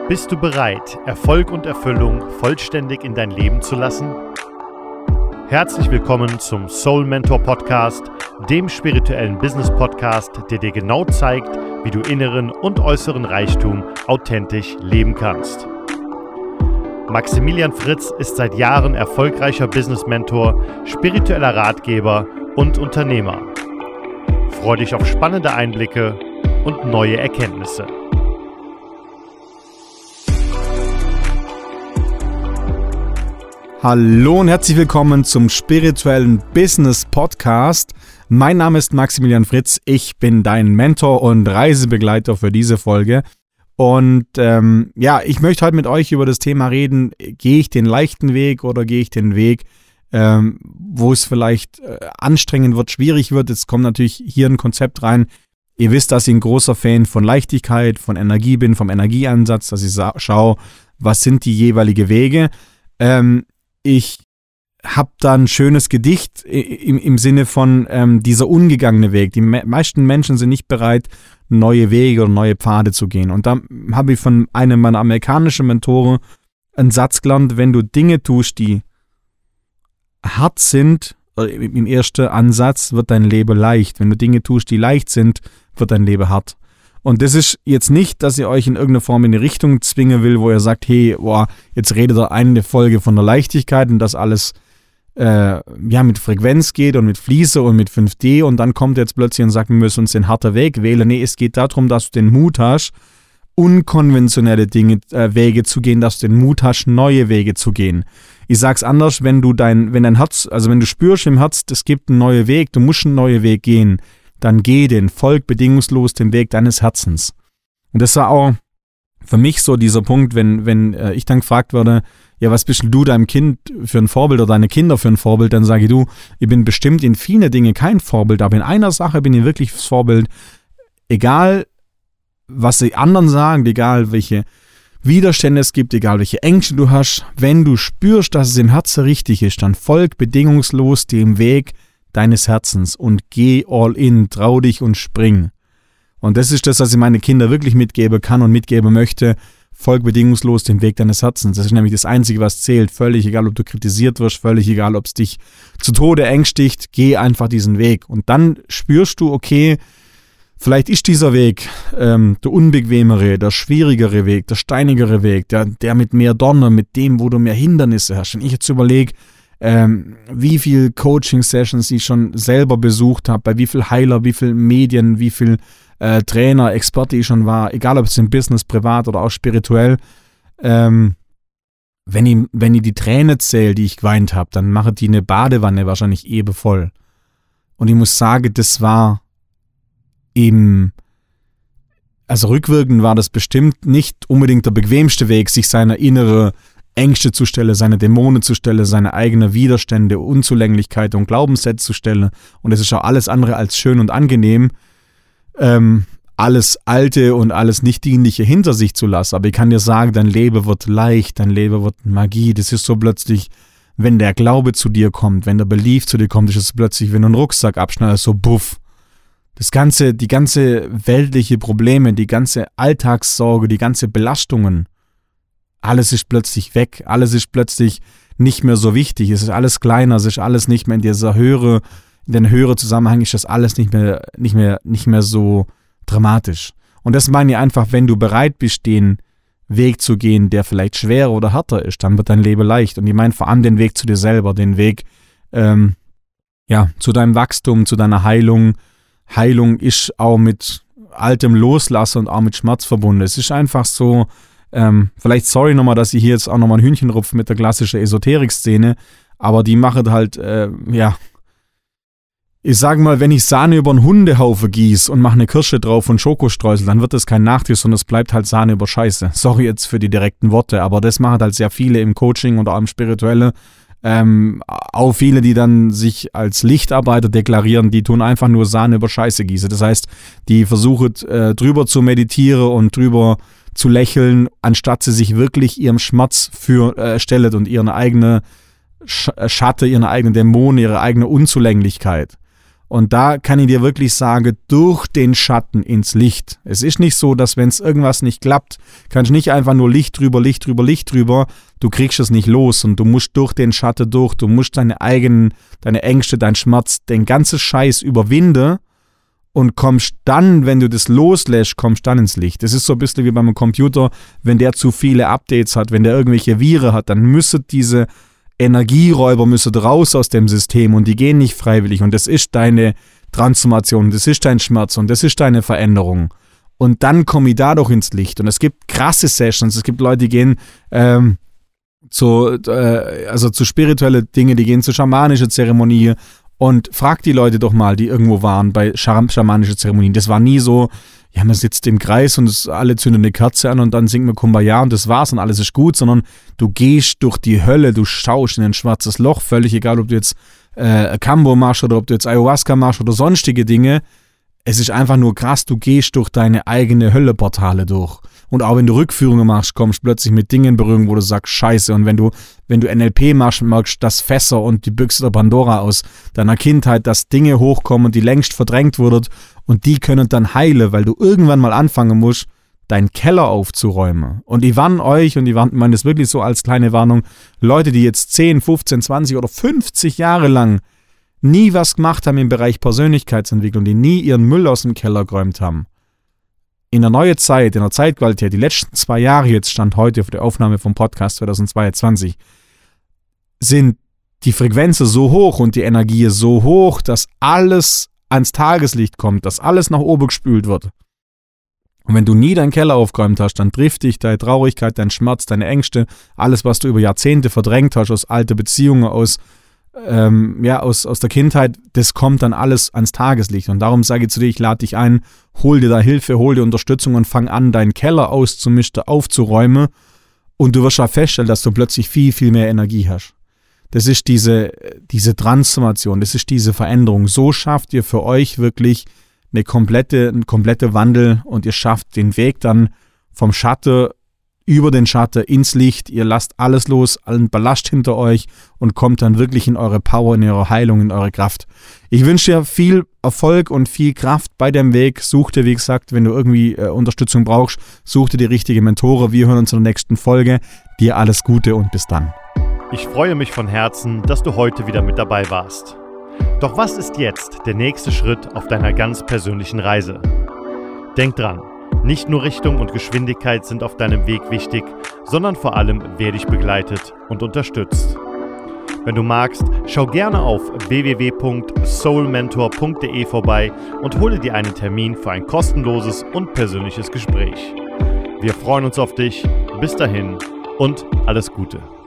Bist du bereit, Erfolg und Erfüllung vollständig in dein Leben zu lassen? Herzlich willkommen zum Soul Mentor Podcast, dem spirituellen Business Podcast, der dir genau zeigt, wie du inneren und äußeren Reichtum authentisch leben kannst. Maximilian Fritz ist seit Jahren erfolgreicher Business Mentor, spiritueller Ratgeber und Unternehmer. Freue dich auf spannende Einblicke und neue Erkenntnisse. Hallo und herzlich willkommen zum spirituellen Business Podcast. Mein Name ist Maximilian Fritz, ich bin dein Mentor und Reisebegleiter für diese Folge. Und ich möchte heute mit euch über das Thema reden, gehe ich den leichten Weg oder gehe ich den Weg, wo es vielleicht anstrengend wird, schwierig wird. Jetzt kommt natürlich hier ein Konzept rein. Ihr wisst, dass ich ein großer Fan von Leichtigkeit, von Energie bin, vom Energieansatz, dass ich schaue, was sind die jeweiligen Wege. Ich habe da ein schönes Gedicht im Sinne von dieser ungegangene Weg. Die meisten Menschen sind nicht bereit, neue Wege oder neue Pfade zu gehen. Und da habe ich von einem meiner amerikanischen Mentoren einen Satz gelernt: Wenn du Dinge tust, die hart sind, im ersten Ansatz wird dein Leben leicht. Wenn du Dinge tust, die leicht sind, wird dein Leben hart. Und das ist jetzt nicht, dass ihr euch in irgendeiner Form in eine Richtung zwingen will, wo ihr sagt, hey, jetzt redet ihr eine Folge von der Leichtigkeit und dass alles mit Frequenz geht und mit Fließe und mit 5D und dann kommt ihr jetzt plötzlich und sagt, wir müssen uns den harten Weg wählen. Nee, es geht darum, dass du den Mut hast, unkonventionelle Wege zu gehen, dass du den Mut hast, neue Wege zu gehen. Ich sag's anders, wenn du wenn du spürst im Herz, es gibt einen neuen Weg, du musst einen neuen Weg gehen, dann geh folg bedingungslos dem Weg deines Herzens. Und das war auch für mich so dieser Punkt, wenn ich dann gefragt werde, ja, was bist du deinem Kind für ein Vorbild oder deine Kinder für ein Vorbild, dann sage ich, ich bin bestimmt in vielen Dingen kein Vorbild, aber in einer Sache bin ich wirklich das Vorbild. Egal, was die anderen sagen, egal welche Widerstände es gibt, egal welche Ängste du hast, wenn du spürst, dass es im Herzen richtig ist, dann folg bedingungslos dem Weg deines Herzens und geh all in, trau dich und spring. Und das ist das, was ich meine Kinder wirklich mitgeben kann und mitgeben möchte. Folg bedingungslos dem Weg deines Herzens. Das ist nämlich das Einzige, was zählt. Völlig egal, ob du kritisiert wirst, völlig egal, ob es dich zu Tode ängstigt, geh einfach diesen Weg. Und dann spürst du, okay, vielleicht ist dieser Weg der unbequemere, der schwierigere Weg, der steinigere Weg, der mit mehr Donner, mit dem, wo du mehr Hindernisse hast. Und ich jetzt überlege, wie viel Coaching-Sessions ich schon selber besucht habe, bei wie viel Heiler, wie viel Medien, wie viel Trainer, Experte ich schon war, egal ob es im Business, privat oder auch spirituell. Wenn ich die Tränen zähle, die ich geweint habe, dann mache die eine Badewanne wahrscheinlich voll. Und ich muss sagen, das war rückwirkend war das bestimmt nicht unbedingt der bequemste Weg, sich seiner innere Ängste zu stellen, seine Dämonen zu stellen, seine eigenen Widerstände, Unzulänglichkeit und Glaubenssätze zu stellen. Und es ist auch alles andere als schön und angenehm, alles Alte und alles Nicht-Dienliche hinter sich zu lassen. Aber ich kann dir sagen, dein Leben wird leicht, dein Leben wird Magie. Das ist so plötzlich, wenn der Glaube zu dir kommt, wenn der Belief zu dir kommt, ist es plötzlich, wenn du einen Rucksack abschneidest, so buff. Die ganze weltliche Probleme, die ganze Alltagssorge, die ganze Belastungen, alles ist plötzlich weg, alles ist plötzlich nicht mehr so wichtig, es ist alles kleiner, es ist alles nicht mehr in den höheren Zusammenhang ist das alles nicht mehr so dramatisch. Und das meine ich einfach, wenn du bereit bist, den Weg zu gehen, der vielleicht schwerer oder härter ist, dann wird dein Leben leicht. Und ich meine vor allem den Weg zu dir selber, den Weg zu deinem Wachstum, zu deiner Heilung. Heilung ist auch mit altem Loslassen und auch mit Schmerz verbunden. Es ist einfach so, vielleicht sorry nochmal, dass ich hier jetzt auch nochmal ein Hühnchen rupfe mit der klassischen Esoterik-Szene, aber die machen halt, ich sage mal, wenn ich Sahne über einen Hundehaufen gieße und mache eine Kirsche drauf und Schokostreusel, dann wird das kein Nachtisch, sondern es bleibt halt Sahne über Scheiße. Sorry jetzt für die direkten Worte, aber das machen halt sehr viele im Coaching oder auch im Spirituelle. Auch viele, die dann sich als Lichtarbeiter deklarieren, die tun einfach nur Sahne über Scheiße gießen. Das heißt, die versuchen drüber zu meditieren und drüber zu lächeln, anstatt sie sich wirklich ihrem Schmerz stellen und ihren eigenen Schatten, ihren eigenen Dämonen, ihre eigene Unzulänglichkeit. Und da kann ich dir wirklich sagen, durch den Schatten ins Licht. Es ist nicht so, dass wenn es irgendwas nicht klappt, kannst du nicht einfach nur Licht drüber, du kriegst es nicht los und du musst durch den Schatten durch, du musst deine Ängste, deinen Schmerz, den ganzen Scheiß überwinden und kommst dann, wenn du das loslässt, kommst dann ins Licht. Das ist so ein bisschen wie beim Computer, wenn der zu viele Updates hat, wenn der irgendwelche Viren hat, dann müssen diese Energieräuber raus aus dem System und die gehen nicht freiwillig und das ist deine Transformation, das ist dein Schmerz und das ist deine Veränderung. Und dann komme ich dadurch ins Licht. Und es gibt krasse Sessions, es gibt Leute, die gehen zu spirituelle Dinge, die gehen zu schamanische Zeremonien und frag die Leute doch mal, die irgendwo waren bei schamanische Zeremonien. Das war nie so, ja, man sitzt im Kreis und alle zünden eine Kerze an und dann singt man Kumbaya und das war's und alles ist gut, sondern du gehst durch die Hölle, du schaust in ein schwarzes Loch, völlig egal, ob du jetzt Kambo machst oder ob du jetzt Ayahuasca machst oder sonstige Dinge. Es ist einfach nur krass, du gehst durch deine eigene Hölleportale durch. Und auch wenn du Rückführungen machst, kommst du plötzlich mit Dingen in Berührung, wo du sagst, scheiße. Und wenn du NLP machst, merkst du, dass Fässer und die Büchse der Pandora aus deiner Kindheit, dass Dinge hochkommen, die längst verdrängt wurden und die können dann heilen, weil du irgendwann mal anfangen musst, deinen Keller aufzuräumen. Und ich warne euch, und ich meine das wirklich so als kleine Warnung, Leute, die jetzt 10, 15, 20 oder 50 Jahre lang nie was gemacht haben im Bereich Persönlichkeitsentwicklung, die nie ihren Müll aus dem Keller geräumt haben. In der neuen Zeit, in der Zeitqualität, die letzten 2 Jahre jetzt, Stand heute für die Aufnahme vom Podcast 2022, sind die Frequenzen so hoch und die Energie so hoch, dass alles ans Tageslicht kommt, dass alles nach oben gespült wird. Und wenn du nie deinen Keller aufgeräumt hast, dann trifft dich deine Traurigkeit, dein Schmerz, deine Ängste, alles, was du über Jahrzehnte verdrängt hast, aus alten Beziehungen, aus der Kindheit, das kommt dann alles ans Tageslicht. Und darum sage ich zu dir, ich lade dich ein, hol dir da Hilfe, hol dir Unterstützung und fang an, deinen Keller auszumisten, aufzuräumen und du wirst auch feststellen, dass du plötzlich viel, viel mehr Energie hast. Das ist diese Transformation, das ist diese Veränderung. So schafft ihr für euch wirklich einen komplette Wandel und ihr schafft den Weg dann vom Schatten über den Schatten ins Licht. Ihr lasst alles los, allen Ballast hinter euch und kommt dann wirklich in eure Power, in eure Heilung, in eure Kraft. Ich wünsche dir viel Erfolg und viel Kraft bei dem Weg. Such dir, wie gesagt, wenn du irgendwie Unterstützung brauchst, such dir die richtige Mentore. Wir hören uns in der nächsten Folge. Dir alles Gute und bis dann. Ich freue mich von Herzen, dass du heute wieder mit dabei warst. Doch was ist jetzt der nächste Schritt auf deiner ganz persönlichen Reise? Denk dran, nicht nur Richtung und Geschwindigkeit sind auf deinem Weg wichtig, sondern vor allem, wer dich begleitet und unterstützt. Wenn du magst, schau gerne auf www.soulmentor.de vorbei und hole dir einen Termin für ein kostenloses und persönliches Gespräch. Wir freuen uns auf dich. Bis dahin und alles Gute.